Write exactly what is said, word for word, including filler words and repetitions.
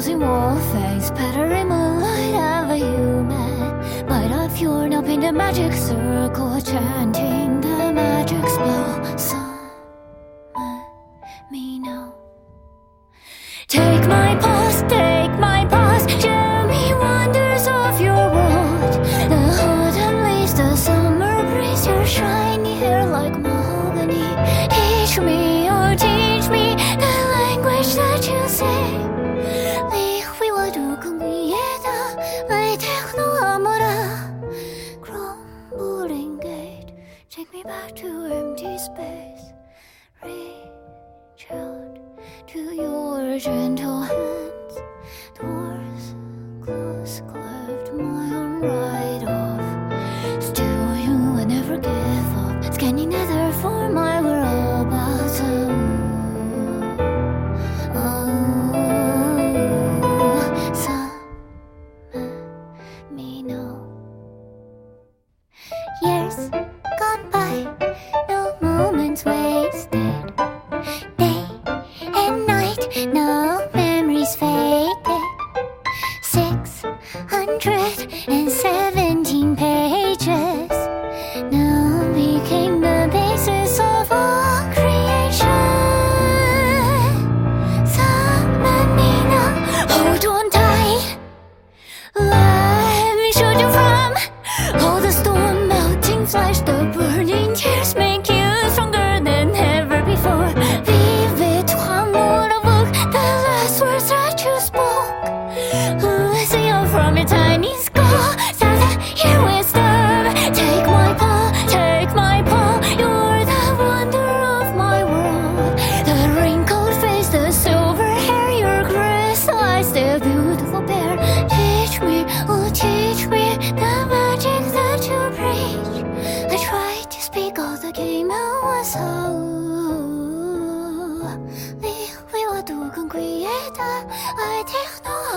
in your face, pattering moonlight of a human. Light up your now in the magic circle, chanting the magic spell. Summon me now. Take my pulse, take my pulse, show me wonders of your world. The autumn leaves, the summer breeze, your shiny hair like mahogany. Teach me, oh teach me the language that you say. 리휘와 두근 위에다 왜 테크노아모라. Crumbling gate, take me back to empty space. Reach out to your gentle hands. Doors close, cleft my own right off. Still you will never give up, scanning nether for my whereabouts. Oh, oh, summon me now. Years gone by, no moments wasted. Day and night, no memories faded. Six hundred and seventeen pages now became the basis of all creation. Summon me now, hold on tight. Let me shoot you from all the storm melting flesh. The burning tears make you stronger than ever before. Vive toi mon amour, the last words that you spoke. Listen you from your tiny skull, silent your wisdom. Take my paw, take my paw, you're the wonder of my world. The wrinkled face, the silver hair, your crystallized, the beautiful bear. Teach me, oh teach me the magic that you preach. I tried to speak all the game I was out. 리휘와 두근 귀에다 I take no